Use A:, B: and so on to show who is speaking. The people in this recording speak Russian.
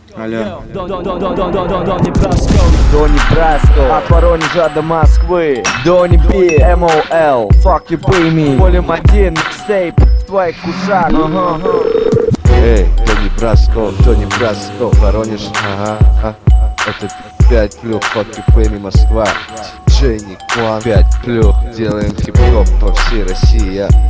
A: Алло.
B: Дони Браско, от Воронежа до Москвы. Дони Би, MOL, fuck you pay me. Волюм 1, микстейп в твоих ушах.
C: Эй, Дони Браско, Воронеж, ага. Это 5 плюх, fuck you pay me, Москва. Дженни Куан, 5 плюх, делаем хип-хоп по всей России.